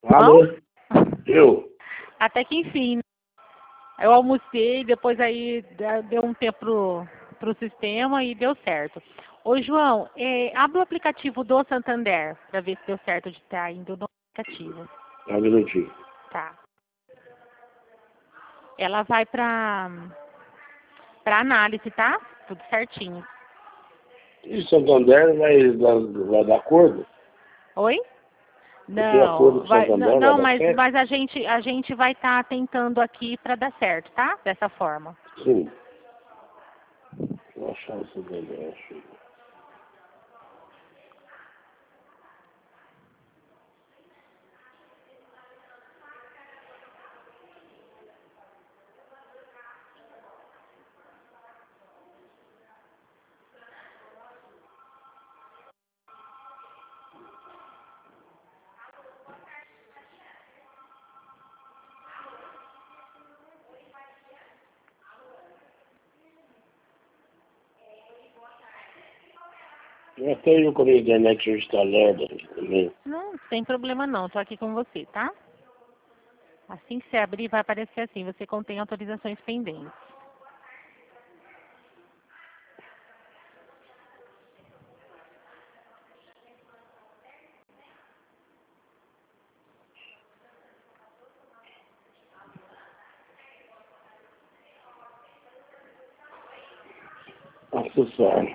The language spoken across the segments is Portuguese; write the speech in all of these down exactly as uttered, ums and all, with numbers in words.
Alô? Bom? Eu? Até que enfim. Eu almocei, depois aí da- deu um tempo pro, pro sistema e deu certo. Ô, João, é, abre o aplicativo do Santander para ver se deu certo de estar indo no aplicativo. Um minutinho. Tá. Ela vai para para análise, tá? Tudo certinho. E Santander vai, dar- vai dar acordo? Oi? Porque acordo Não, com vai, Santander não, vai não, dar mas, certo? mas a gente a gente vai estar tentando aqui para dar certo, tá? Dessa forma. Sim. Vou achar o Santander, acho. Eu até eu com a internet hoje está lerda aqui também. Não, sem problema não, tô aqui com você, tá? Assim que você abrir, vai aparecer assim, você contém autorizações pendentes. Acessar.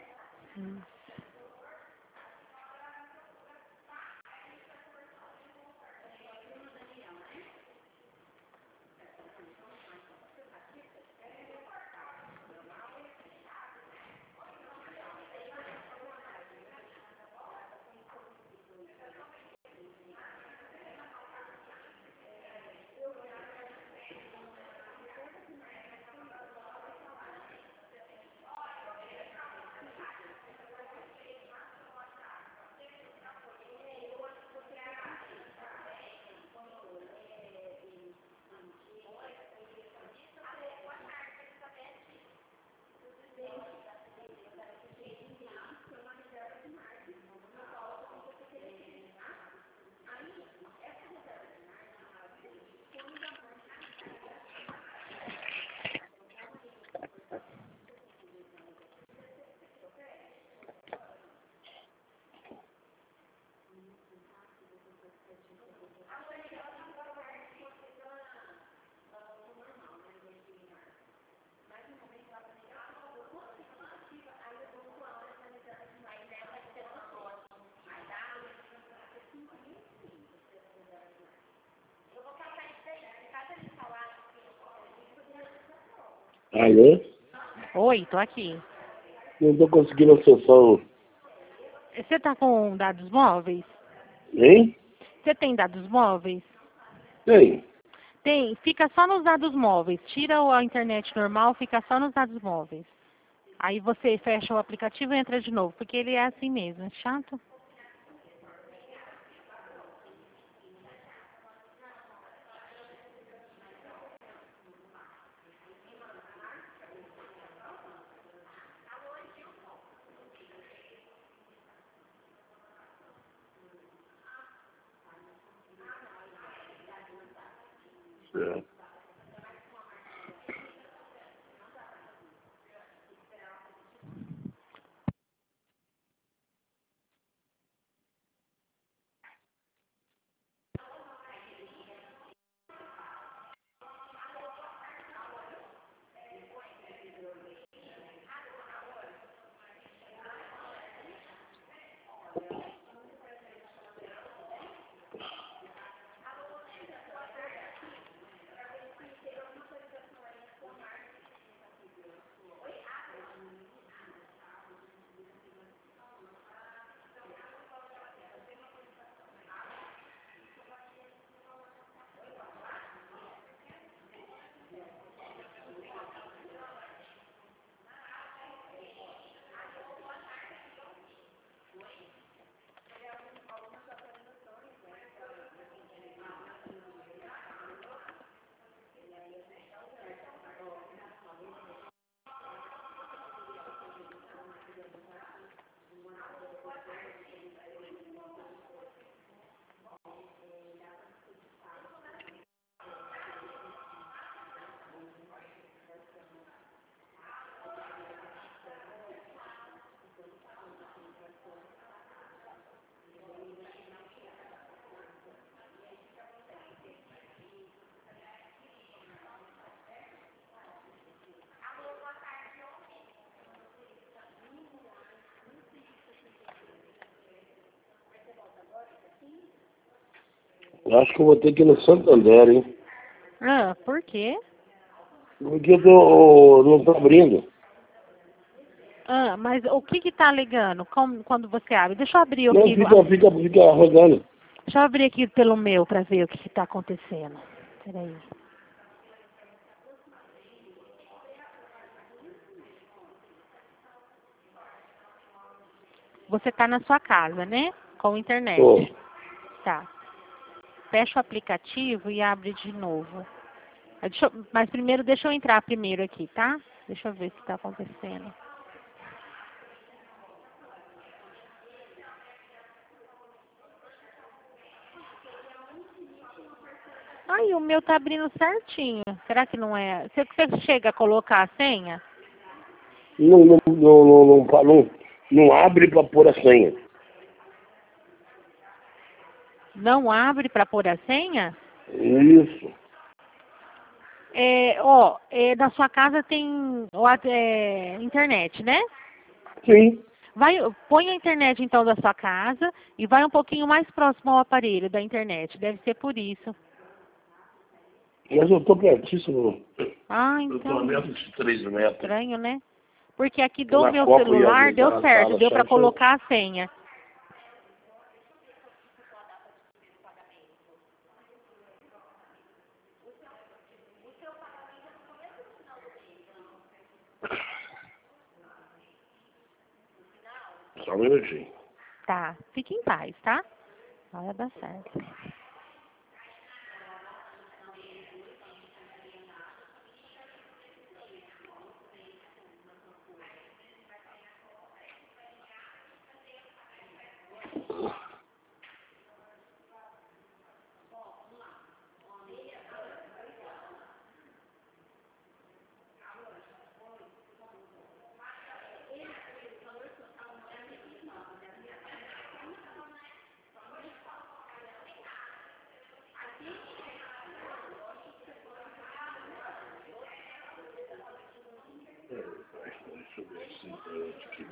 Alô? Oi, tô aqui. Não estou conseguindo acessar o... Você tá com dados móveis? Hein? Você tem dados móveis? Tem. Tem, fica só nos dados móveis. Tira o- a internet normal, fica só nos dados móveis. Aí você fecha o aplicativo e entra de novo, porque ele é assim mesmo, é chato. Certo. Eu acho que eu vou ter que ir no Santander, hein? Ah, por quê? Porque eu tô, não tô abrindo. Ah, mas o que que tá alegando Como, quando você abre? Deixa eu abrir Não, aqui. fica, fica, fica rodando. Deixa eu abrir aqui pelo meu para ver o que está acontecendo. Peraí. Você está na sua casa, né? Com internet. Tô. Tá. Fecha o aplicativo e abre de novo. Ah, deixa eu- mas primeiro, deixa eu entrar primeiro aqui, tá? Deixa eu ver o que está acontecendo. Ai, o meu tá abrindo certinho. Será que não é? Você, você chega a colocar a senha? Não, não, não, não, não, pa- não, não abre pra pôr a senha. Não abre para pôr a senha? Isso. É, ó, é, na sua casa tem ó, é, internet, né? Sim. Vai, põe a internet então da sua casa e vai um pouquinho mais próximo ao aparelho da internet. Deve ser por isso. Mas eu tô pertíssimo. Ah, Eu tô a então. menos de três metros. Estranho, né? Porque aqui Tô do na meu Copa e celular ali, deu tá na certo, sala, deu só para isso aí. colocar a senha. Só um minutinho. Tá, fique em paz, tá? Vai dar certo. Deixa eu ver essa internet aqui.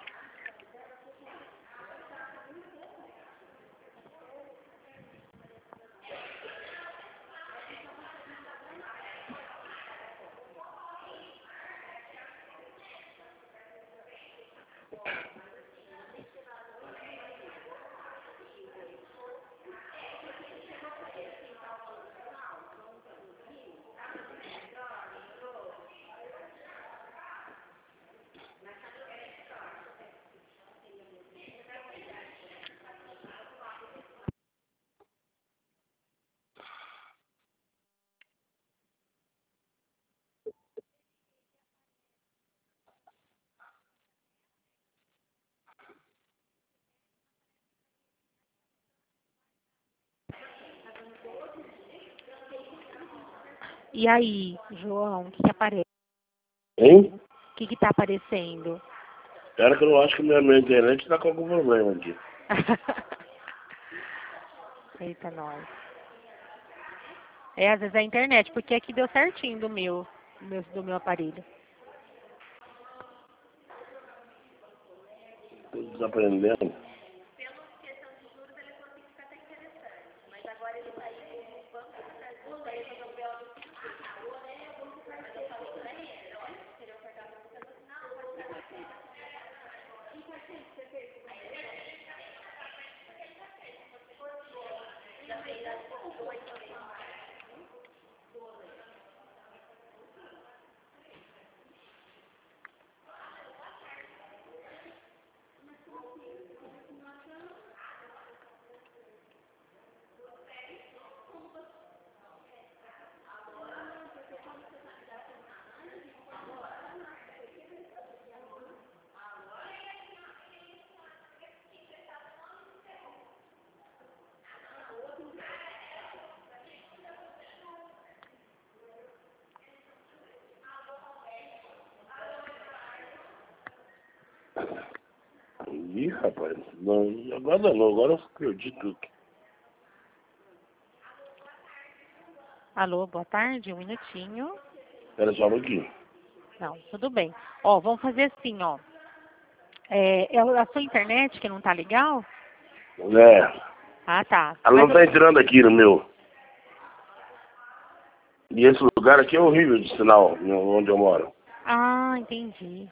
E aí, João, o que, que aparece? Hein? O que que tá aparecendo? Cara, que eu não acho que minha, minha internet tá com algum problema aqui. Eita, nós. É, às vezes é a internet, porque aqui deu certinho do meu, do meu, do meu aparelho. Tô desaprendendo. Ih, rapaz, não, agora não, agora eu perdi tudo. Alô, boa tarde, um minutinho. Espera só um pouquinho. Não, tudo bem. Ó, vamos fazer assim, ó. É, é a sua internet que não tá legal? É, Ah, tá. ela Mas não tá eu- entrando aqui no meu. E esse lugar aqui é horrível de sinal, onde eu moro. Ah, entendi.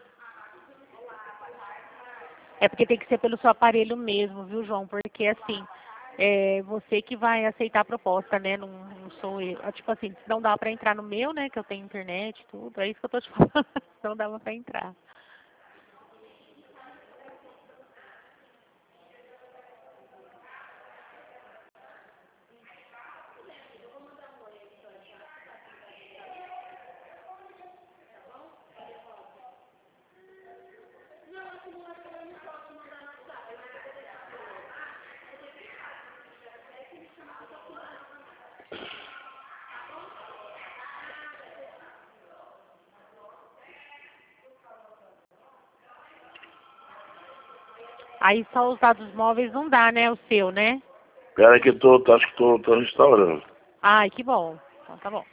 É porque tem que ser pelo seu aparelho mesmo, viu, João? Porque assim, é você que vai aceitar a proposta, né? Não, não sou eu. Ah, tipo assim, não dá pra entrar no meu, né? Que eu tenho internet e tudo. É isso que eu tô te falando. Não dava pra entrar. Aí só os dados móveis não dá, né? O seu, né? Pera que eu tô, acho que tô, tô restaurando. Ai, que bom. Então tá bom.